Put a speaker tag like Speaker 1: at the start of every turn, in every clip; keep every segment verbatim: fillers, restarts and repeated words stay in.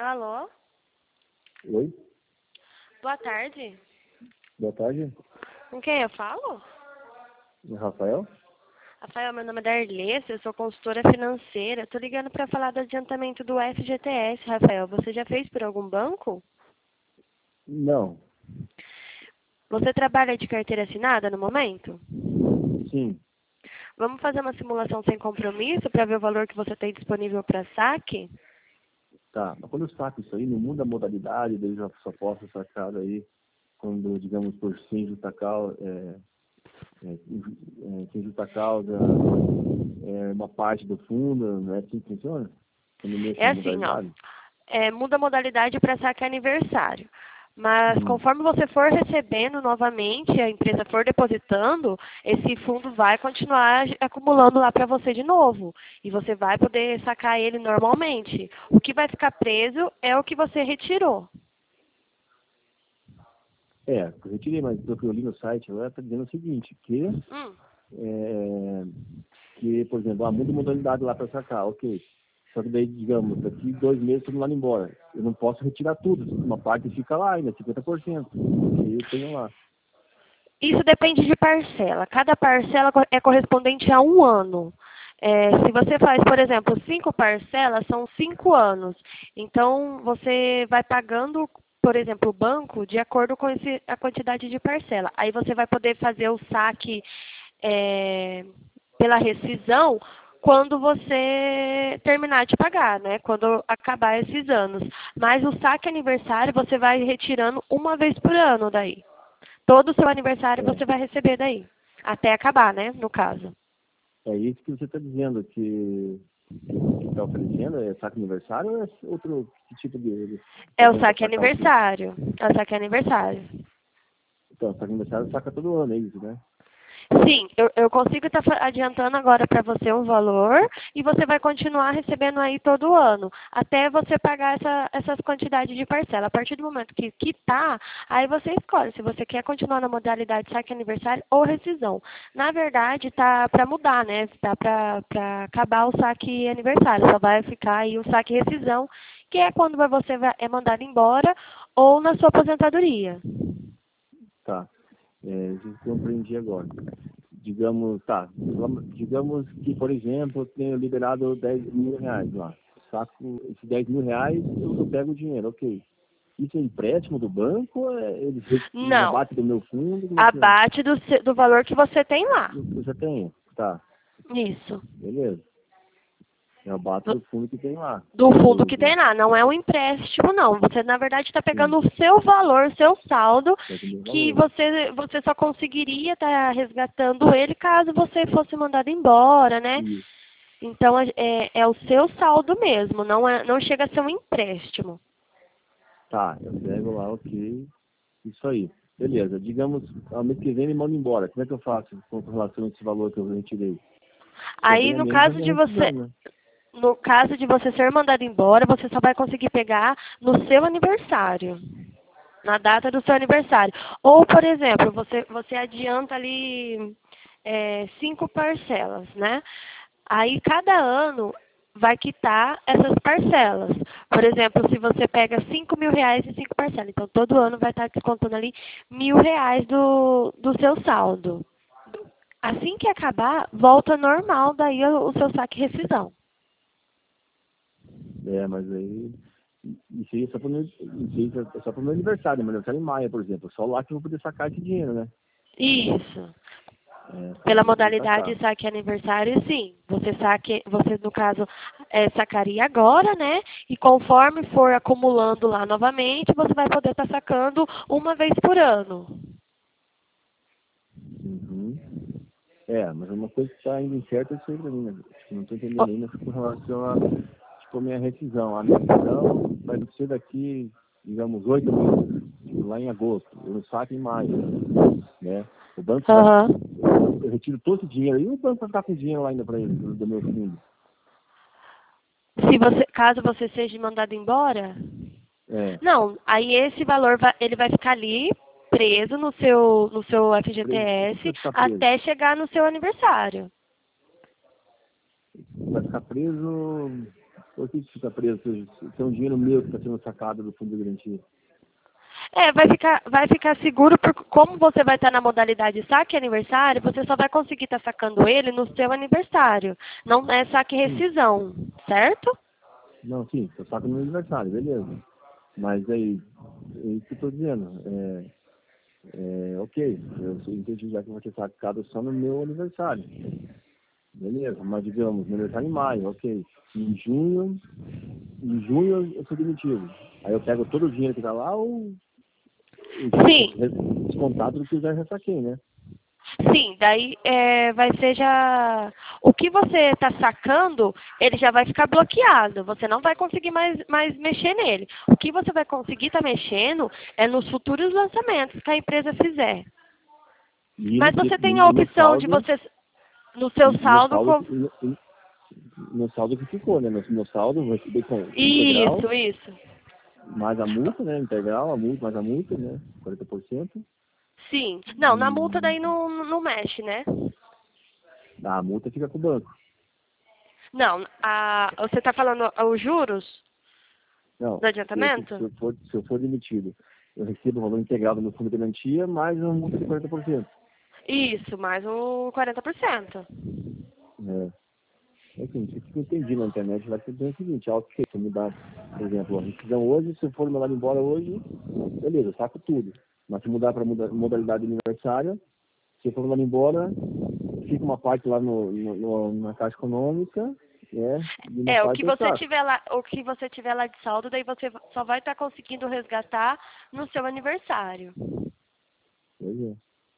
Speaker 1: Alô?
Speaker 2: Oi,
Speaker 1: Boa tarde.
Speaker 2: boa tarde.
Speaker 1: Com quem eu falo?
Speaker 2: Rafael?
Speaker 1: Rafael, meu nome é Darlece, eu sou consultora financeira. Tô ligando para falar do adiantamento do F G T S, Rafael. Você já fez por algum banco?
Speaker 2: Não.
Speaker 1: Você trabalha de carteira assinada no momento?
Speaker 2: Sim.
Speaker 1: Vamos fazer uma simulação sem compromisso para ver o valor que você tem disponível para saque?
Speaker 2: Tá. Mas quando eu saco isso aí, não muda a modalidade, daí já só posso sacar aí quando, digamos, por sem justa causa, é, é, é, sem justa causa, é uma parte do fundo, não é assim que funciona? Quando mexe
Speaker 1: É
Speaker 2: na
Speaker 1: assim, ó.
Speaker 2: modalidade?
Speaker 1: É, muda a modalidade para saque aniversário. Mas
Speaker 2: Uhum.
Speaker 1: conforme você for recebendo novamente, a empresa for depositando, esse fundo vai continuar acumulando lá para você de novo. E você vai poder sacar ele normalmente. O que vai ficar preso é o que você retirou.
Speaker 2: É, eu retirei, mas pelo que eu li no site, ela está dizendo o seguinte, que,
Speaker 1: Hum.
Speaker 2: é, que, por exemplo, ah, muda a modalidade lá para sacar, ok. Só que daí, digamos, daqui dois meses todo mundo lá embora. Eu não posso retirar tudo. Uma parte fica lá ainda, cinquenta por cento. E eu tenho lá.
Speaker 1: Isso depende de parcela. Cada parcela co- é correspondente a um ano. É, se você faz, por exemplo, cinco parcelas, são cinco anos. Então, você vai pagando, por exemplo, o banco de acordo com esse- a quantidade de parcela. Aí você vai poder fazer o saque é, pela rescisão quando você terminar de pagar, né? Quando acabar esses anos. Mas o saque aniversário você vai retirando uma vez por ano daí. Todo o seu aniversário
Speaker 2: É,
Speaker 1: você vai receber daí. Até acabar, né? No caso.
Speaker 2: é isso que você está dizendo, que que está oferecendo, é saque aniversário ou é outro que tipo de
Speaker 1: É o
Speaker 2: fazendo para
Speaker 1: saque
Speaker 2: sacar o quê?
Speaker 1: aniversário. É o saque aniversário.
Speaker 2: Então, saque aniversário saca todo ano, é isso, né?
Speaker 1: Sim, eu, eu consigo estar adiantando agora para você um valor e você vai continuar recebendo aí todo ano, até você pagar essa, essas quantidades de parcela. A partir do momento que quitar, aí você escolhe se você quer continuar na modalidade saque aniversário ou rescisão. Na verdade, tá para mudar, né? Tá para acabar o saque aniversário, só vai ficar aí o saque rescisão, que é quando você vai, é mandado embora ou na sua aposentadoria.
Speaker 2: Tá. É, eu compreendi agora. Digamos, tá, vamos, digamos que, por exemplo, eu tenho liberado dez mil reais lá. Saco esses dez mil reais, eu, eu pego o dinheiro, ok. Isso é empréstimo do banco ou é, eles, eles
Speaker 1: Não,
Speaker 2: abatem do meu fundo? Como é que é?
Speaker 1: abate do, se- do valor que você tem lá.
Speaker 2: Eu, eu já tenho. Tá,
Speaker 1: Isso.
Speaker 2: beleza. Eu abato
Speaker 1: Do,
Speaker 2: do fundo que tem lá.
Speaker 1: do fundo
Speaker 2: Do,
Speaker 1: que
Speaker 2: do,
Speaker 1: tem lá. Não é um empréstimo, não. Você, na verdade, está
Speaker 2: sim,
Speaker 1: pegando o seu valor, o seu saldo,
Speaker 2: pega o meu
Speaker 1: que
Speaker 2: valor.
Speaker 1: você, você só conseguiria estar resgatando ele caso você fosse mandado embora, né?
Speaker 2: Isso.
Speaker 1: Então, é, é o seu saldo mesmo. Não, é, não chega a ser um empréstimo.
Speaker 2: Tá, eu pego lá, ok. Isso aí. Beleza. Digamos, ao mês que vem ele manda embora. Como é que eu faço com relação a esse valor que eu retirei? Isso é
Speaker 1: Aí,
Speaker 2: bem a
Speaker 1: no
Speaker 2: menos da
Speaker 1: caso
Speaker 2: minha
Speaker 1: de
Speaker 2: rescisão,
Speaker 1: você,
Speaker 2: né?
Speaker 1: no caso de você ser mandado embora, você só vai conseguir pegar no seu aniversário. Na data do seu aniversário. Ou, por exemplo, você, você adianta ali é, cinco parcelas, né? Aí cada ano vai quitar essas parcelas. Por exemplo, se você pega cinco mil reais em cinco parcelas, então todo ano vai estar descontando ali mil reais do, do seu saldo. Assim que acabar, volta normal daí o, o seu saque rescisão.
Speaker 2: É, mas aí. Isso aí é só para meu, isso aí é só para meu aniversário, meu aniversário em maio, por exemplo. Só lá que eu vou poder sacar esse dinheiro, né?
Speaker 1: Isso.
Speaker 2: É, só
Speaker 1: Pela
Speaker 2: aí eu vou poder
Speaker 1: modalidade
Speaker 2: sacar.
Speaker 1: saque aniversário, sim. Você saque, você no caso é, sacaria agora, né? E conforme for acumulando lá novamente, você vai poder estar sacando uma vez por ano.
Speaker 2: Uhum. É, mas uma coisa que está ainda incerta é isso aí pra mim, né? Tipo, não estou
Speaker 1: Ó,
Speaker 2: entendendo ainda com relação a, tipo, a minha rescisão. A minha rescisão vai ser daqui, digamos, oito meses, tipo, lá em agosto. Eu não saco em maio, né? O banco vai,
Speaker 1: Aham.
Speaker 2: eu, eu retiro todo esse dinheiro aí, o banco vai ficar com dinheiro lá ainda para ele, do, do meu fundo.
Speaker 1: Se você, caso você seja mandado embora,
Speaker 2: É,
Speaker 1: não. Aí esse valor vai, ele vai ficar ali preso no seu no seu
Speaker 2: preso, o que que
Speaker 1: F G T S
Speaker 2: vai ficar preso?
Speaker 1: até chegar no seu aniversário.
Speaker 2: Vai ficar preso Por que que fica preso? Se se é um dinheiro meu que está sendo sacado do fundo de garantia.
Speaker 1: É, vai ficar, vai ficar seguro, porque como você vai estar na modalidade saque aniversário, você só vai conseguir estar sacando ele no seu aniversário. Não é saque e
Speaker 2: Sim.
Speaker 1: rescisão, certo?
Speaker 2: Não, sim, eu saco no meu aniversário, beleza. Mas aí, é isso que eu estou dizendo. É, é, ok, eu entendi já que eu vou ter sacado só no meu aniversário. Beleza, mas digamos, meu aniversário em maio, ok. Em junho, em junho eu sou demitido. Aí eu pego todo o dinheiro que está lá ou eu já
Speaker 1: Sim,
Speaker 2: descontado do que eu já ressaquei, né?
Speaker 1: sim, daí é, vai ser já. O que você está sacando, ele já vai ficar bloqueado. Você não vai conseguir mais, mais mexer nele. O que você vai conseguir estar mexendo é nos futuros lançamentos que a empresa fizer.
Speaker 2: E no,
Speaker 1: Mas
Speaker 2: que-
Speaker 1: você
Speaker 2: e
Speaker 1: tem a
Speaker 2: no
Speaker 1: opção de
Speaker 2: saldo,
Speaker 1: você, no seu
Speaker 2: e no
Speaker 1: saldo,
Speaker 2: saldo,
Speaker 1: com...
Speaker 2: que- no, no saldo que ficou, né? No, no saldo eu vou receber com integral,
Speaker 1: Isso, isso.
Speaker 2: mais a multa, né? Integral, a multa, mais a multa, né? quarenta por cento.
Speaker 1: Sim. Não, na multa
Speaker 2: E
Speaker 1: daí não, não mexe, né?
Speaker 2: a multa fica com o banco.
Speaker 1: Não, a, você está falando os juros
Speaker 2: Não,
Speaker 1: do
Speaker 2: se eu, se
Speaker 1: adiantamento?
Speaker 2: eu for, se eu for demitido, eu recebo o valor integral do meu fundo de garantia, mais uma multa de quarenta por cento.
Speaker 1: Isso, mais o quarenta por cento.
Speaker 2: É. Assim, isso que eu entendi na internet vai ser o seguinte, ah, ok, se eu mudar, por exemplo, a rescisão hoje, se eu for mandar embora hoje, beleza, eu saco tudo. Mas se mudar para modalidade aniversária, se eu for mandar embora, fica uma parte lá no, no, no- na Caixa Econômica, né? E uma
Speaker 1: É, o que
Speaker 2: parte eu
Speaker 1: você
Speaker 2: saco.
Speaker 1: tiver lá, o que você tiver lá de saldo, daí você só vai estar conseguindo resgatar no seu aniversário.
Speaker 2: Pois é.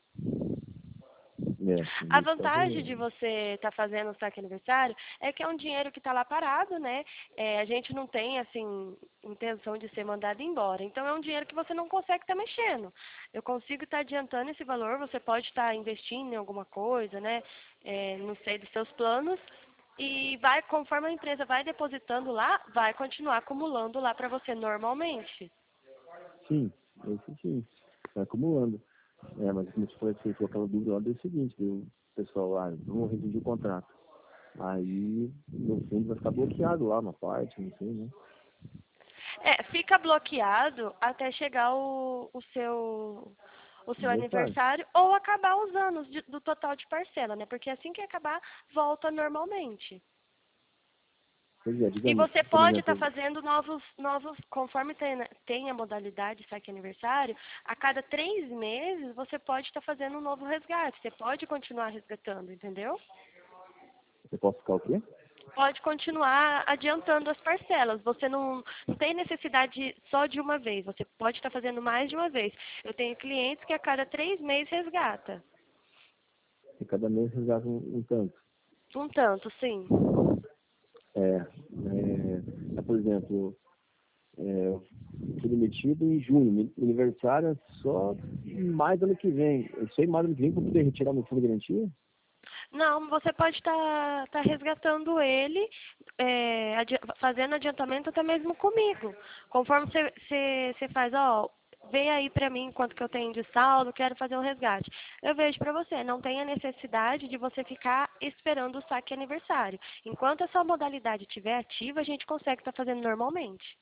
Speaker 2: É,
Speaker 1: A
Speaker 2: isso é o
Speaker 1: vantagem de
Speaker 2: problema.
Speaker 1: você estar fazendo o saque aniversário é que é um dinheiro que está lá parado, né? É, a gente não tem, assim, intenção de ser mandado embora. Então, é um dinheiro que você não consegue estar mexendo. Eu consigo estar adiantando esse valor, você pode estar investindo em alguma coisa, né? É, não sei, dos seus planos. E vai, conforme a empresa vai depositando lá, vai continuar acumulando lá para você normalmente.
Speaker 2: Sim, esse sim, vai acumulando. É, mas como se fosse você aquela dúvida lá, deu o seguinte, deu, pessoal, ah, vamos rescindir o contrato. Aí, no fundo, vai ficar bloqueado lá uma parte, não sei, né?
Speaker 1: É, fica bloqueado até chegar o, o seu o seu
Speaker 2: Aniversário.
Speaker 1: aniversário ou acabar os anos de- do total de parcela, né? Porque assim que acabar, volta normalmente.
Speaker 2: Pois é,
Speaker 1: E
Speaker 2: digamos,
Speaker 1: você
Speaker 2: por
Speaker 1: pode estar
Speaker 2: exemplo,
Speaker 1: fazendo novos, novos, conforme tem, tem a modalidade saque aniversário, a cada três meses você pode estar fazendo um novo resgate. Você pode continuar resgatando, entendeu?
Speaker 2: você pode ficar o quê?
Speaker 1: Pode continuar adiantando as parcelas. Você não, não tem necessidade só de uma vez. Você pode estar fazendo mais de uma vez. Eu tenho clientes que a cada três meses resgata.
Speaker 2: Porque cada mês resgata um, um tanto.
Speaker 1: Um tanto, sim.
Speaker 2: É, é, é, por exemplo, é, eu fui demitido em junho, meu aniversário é só mais ano que vem. Eu sei mais ano que vem para poder retirar meu fundo de garantia?
Speaker 1: Não, você pode estar tá resgatando ele, é, adi- fazendo adiantamento até mesmo comigo. Conforme você, você, você faz, ó, vê aí pra mim quanto que eu tenho de saldo, quero fazer um resgate. Eu vejo pra você, não tem a necessidade de você ficar esperando o saque aniversário. Enquanto essa modalidade estiver ativa, a gente consegue estar fazendo normalmente.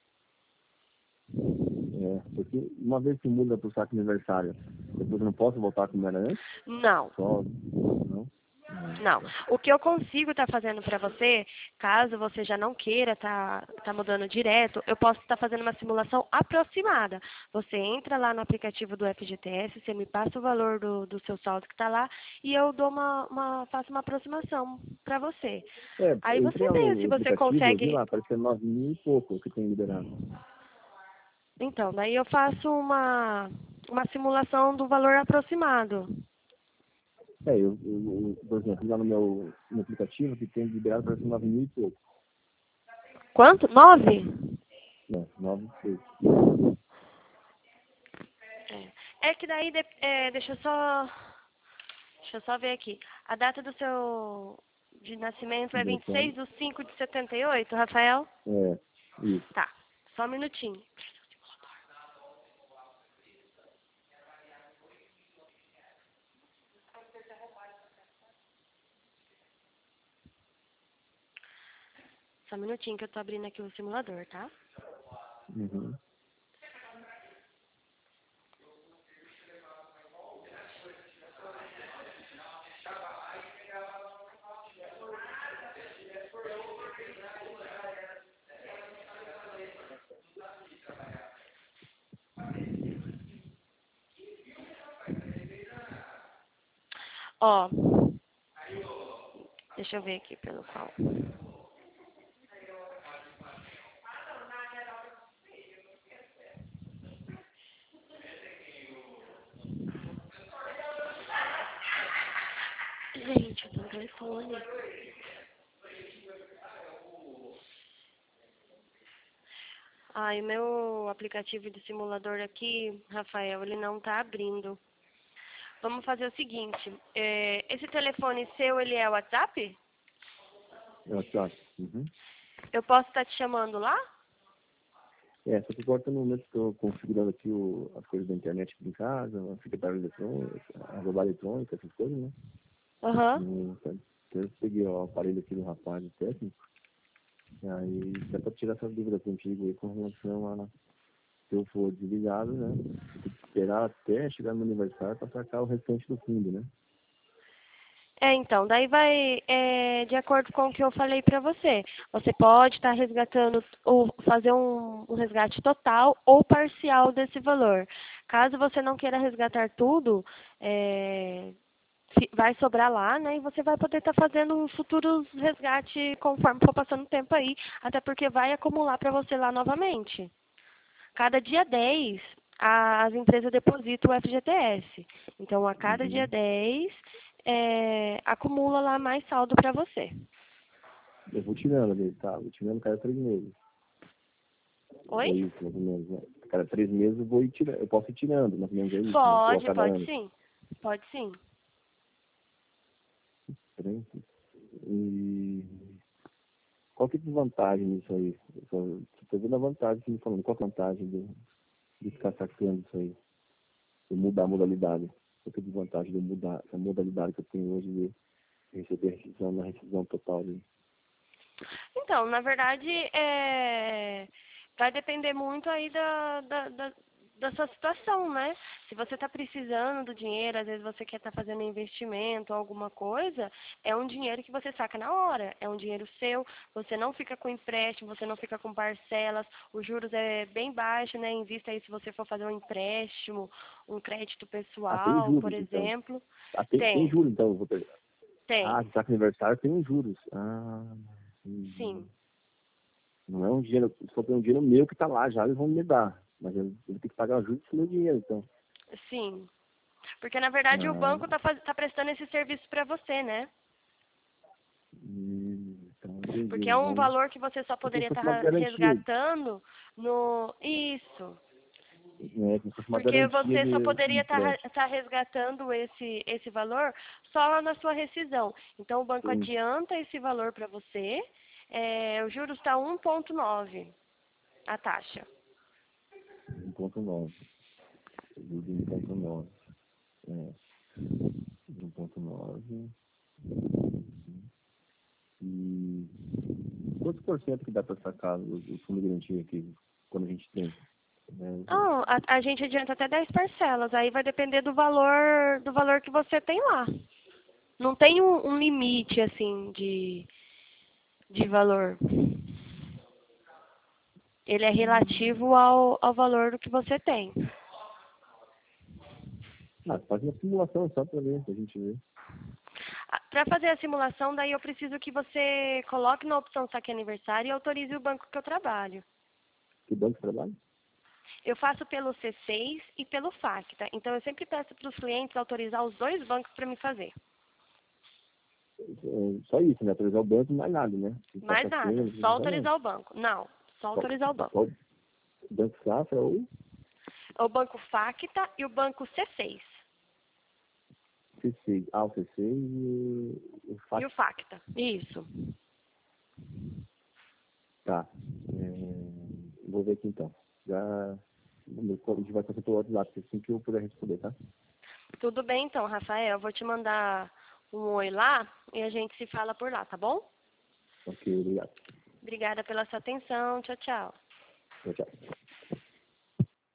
Speaker 2: É, porque uma vez que muda para o saco aniversário, depois eu não posso voltar como era antes?
Speaker 1: Não.
Speaker 2: Só, não? Não,
Speaker 1: Não.
Speaker 2: tá.
Speaker 1: O que eu consigo estar fazendo para você, caso você já não queira estar tá, tá mudando direto, eu posso estar fazendo uma simulação aproximada. Você entra lá no aplicativo do F G T S, você me passa o valor do, do seu saldo que está lá e eu dou uma, uma, faço uma aproximação para você.
Speaker 2: É,
Speaker 1: Aí
Speaker 2: eu entrei
Speaker 1: você
Speaker 2: lá
Speaker 1: vê se
Speaker 2: no
Speaker 1: você
Speaker 2: aplicativo, eu vi
Speaker 1: consegue.
Speaker 2: lá, parecia nove mil e pouco que tem liberado.
Speaker 1: Então, daí eu faço uma, uma simulação do valor aproximado.
Speaker 2: É, eu, eu, eu, por exemplo, lá no meu no aplicativo que tem liberado parece nove mil e pouco.
Speaker 1: Quanto? Nove?
Speaker 2: Não, nove e pouco.
Speaker 1: É, é que daí, de- é, deixa eu só. Deixa eu só ver aqui. A data do seu de nascimento é vinte e seis
Speaker 2: Aniversário.
Speaker 1: de cinco de setenta e oito, Rafael?
Speaker 2: É, isso.
Speaker 1: Tá, só um minutinho. Só um minutinho que eu tô abrindo aqui o simulador, tá?
Speaker 2: Uhum.
Speaker 1: Ó, deixa eu ver aqui pelo qual. Gente, eu tô no telefone. Ai, o meu aplicativo de simulador aqui, Rafael, ele não tá abrindo. Vamos fazer o seguinte, é, esse telefone seu, ele é WhatsApp?
Speaker 2: É o WhatsApp. Uhum.
Speaker 1: Eu posso estar te chamando lá?
Speaker 2: É, só que agora tá no momento que estou configurando aqui o, as coisas da internet aqui em casa, a secretária eletrônica, a babá eletrônica, essas coisas, né?
Speaker 1: Aham.
Speaker 2: No, então, eu peguei ó, o aparelho aqui do rapaz, o técnico, e aí dá para tirar essa dúvida contigo aí com relação a se eu for desligado, né? Eu tenho que esperar até chegar no aniversário para sacar o restante do fundo, né?
Speaker 1: É, então, daí vai é, de acordo com o que eu falei para você. Você pode estar resgatando, ou fazer um, um resgate total ou parcial desse valor. Caso você não queira resgatar tudo, é, fi- vai sobrar lá, né? E você vai poder estar fazendo futuros resgates conforme for passando o tempo aí. Até porque vai acumular para você lá novamente. Cada dia dez, as empresas depositam o F G T S. Então, a cada dia
Speaker 2: Uhum.
Speaker 1: dez, é, acumula lá mais saldo para você.
Speaker 2: Eu vou tirando ali, tá? Vou tirando cada três meses.
Speaker 1: Oi?
Speaker 2: É isso, mais ou menos, né? Cada três meses eu vou ir tirando, eu posso ir tirando, mais ou menos é isso, né? Ou a
Speaker 1: Pode,
Speaker 2: cada
Speaker 1: pode
Speaker 2: ano.
Speaker 1: sim. Pode sim.
Speaker 2: Três. E qual que é a desvantagem nisso aí? Eu estou vendo a vantagem que me falando. Qual que é a vantagem de, de ficar sacando isso aí? De mudar a modalidade? Qual que é a desvantagem de eu mudar essa modalidade que eu tenho hoje de receber a rescisão na rescisão total ali?
Speaker 1: Então, na verdade, é, vai depender muito aí da, da, da, da sua situação, né? Se você está precisando do dinheiro, às vezes você quer estar fazendo um investimento, alguma coisa, é um dinheiro que você saca na hora, é um dinheiro seu, você não fica com empréstimo, você não fica com parcelas, os juros é bem baixo, né? Invista aí se você for fazer um empréstimo, um crédito
Speaker 2: Ah, tem
Speaker 1: pessoal, por
Speaker 2: juros, então.
Speaker 1: exemplo.
Speaker 2: Ah, tem, tem
Speaker 1: Tem,
Speaker 2: juros, então. Eu vou pegar. Ah,
Speaker 1: tem,
Speaker 2: se tá com aniversário, tem os juros. Ah, entendi.
Speaker 1: sim.
Speaker 2: Não é um dinheiro, só tem um dinheiro meu que tá lá já, eles vão me dar. Mas eu, eu vou ter que pagar os juros do meu dinheiro, então.
Speaker 1: Sim, porque na verdade o
Speaker 2: Ah,
Speaker 1: banco está tá prestando esse serviço para você, né?
Speaker 2: hum, então entendi.
Speaker 1: Porque é um
Speaker 2: Então,
Speaker 1: valor que você só
Speaker 2: é como
Speaker 1: poderia
Speaker 2: se fosse uma
Speaker 1: estar
Speaker 2: garantia,
Speaker 1: resgatando no. Isso.
Speaker 2: né? Como se fosse uma
Speaker 1: Porque
Speaker 2: garantia
Speaker 1: você só
Speaker 2: de, de
Speaker 1: poderia
Speaker 2: empréstimo.
Speaker 1: estar resgatando esse, esse valor só lá na sua rescisão. Então o banco
Speaker 2: Sim,
Speaker 1: adianta esse valor para você. É, o juros está um ponto nove a taxa.
Speaker 2: um ponto nove. Juros de um ponto nove. É, um ponto nove. E quantos por cento que dá para sacar do, do fundo de garantia aqui, quando a gente tem? Né?
Speaker 1: Ah, a, a gente adianta até dez parcelas. Aí vai depender do valor do valor que você tem lá. Não tem um, um limite assim de, de valor. Ele é
Speaker 2: Hum,
Speaker 1: relativo ao, ao valor do que você tem.
Speaker 2: ah, faz uma simulação só para ver, pra gente ver.
Speaker 1: Para fazer a simulação, daí eu preciso que você coloque na opção saque aniversário e autorize o banco que eu trabalho.
Speaker 2: Que banco trabalha?
Speaker 1: Eu faço pelo C seis e pelo Facta. Então eu sempre peço para os clientes autorizar os dois bancos para me fazer.
Speaker 2: É, só isso, né? Autorizar o banco, mais nada, né? Não
Speaker 1: Mais
Speaker 2: passa a senha,
Speaker 1: nada,
Speaker 2: não
Speaker 1: só
Speaker 2: precisa nada.
Speaker 1: autorizar o banco. Não, só
Speaker 2: Só,
Speaker 1: autorizar o banco.
Speaker 2: só o Banco Safra ou
Speaker 1: O banco Facta e o banco C seis.
Speaker 2: C seis. Ah, o C seis e o
Speaker 1: E
Speaker 2: FAT.
Speaker 1: o Facta. Isso.
Speaker 2: Tá. É, vou ver aqui então. Já a gente vai fazer pelo WhatsApp, assim que eu puder responder, tá?
Speaker 1: Tudo bem então, Rafael. Eu vou te mandar um oi lá e a gente se fala por lá, tá bom?
Speaker 2: Ok, obrigado.
Speaker 1: Obrigada pela sua atenção. Tchau, tchau.
Speaker 2: Tchau, tchau.